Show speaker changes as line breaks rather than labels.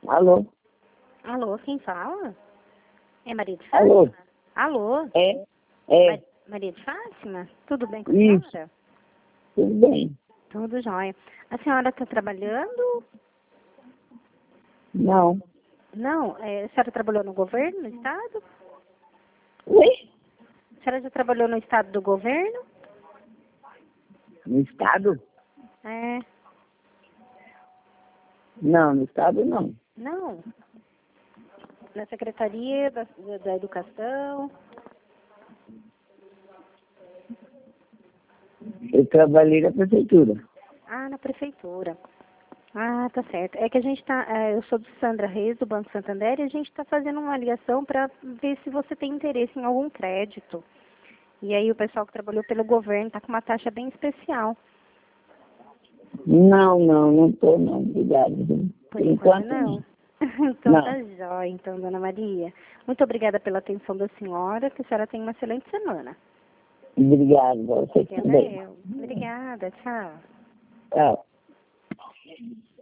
Alô?
Alô, quem fala? É Maria de
Alô?
Fátima? Alô?
É,
Maria de Fátima? Tudo bem com a
isso,
senhora?
tudo bem.
Tudo jóia. A senhora está trabalhando?
Não.
Não, a senhora trabalhou no governo, no estado?
Oi?
A senhora já trabalhou no estado do governo?
No estado?
É,
Não, no estado não.
não. Na Secretaria da Educação?
Eu trabalhei na prefeitura.
Ah, na prefeitura. Ah, tá certo. É que a gente tá, eu sou do Sandra Reis, do Banco Santander, e a gente está fazendo uma ligação para ver se você tem interesse em algum crédito. E aí o pessoal que trabalhou pelo governo está com uma taxa bem especial.
Não tô não, obrigado. Viu?
Por enquanto não.
Não.
Então
Não,
tá jóia, então, dona Maria. Muito obrigada pela atenção da senhora, que a senhora tenha uma excelente semana.
obrigado, você
Obrigada
também.
eu. Obrigada, tchau.
Tchau.